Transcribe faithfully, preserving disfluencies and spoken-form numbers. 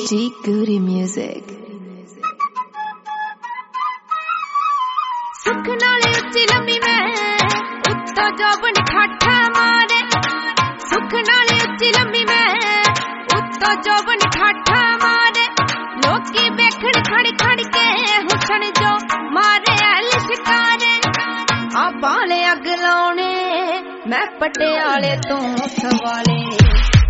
G Goody Music. सुख नाले उच्ची लंबी मैं उत्ता जौबन ठाठा मारे सुख नाले उच्ची लंबी मैं उत्ता जौबन ठाठा मारे लोकी बेखड़ खड़ खड़ के हुसन जो मारे अल शिकारे आ बाले अग लाउने मैं पटियाले तो सवाले।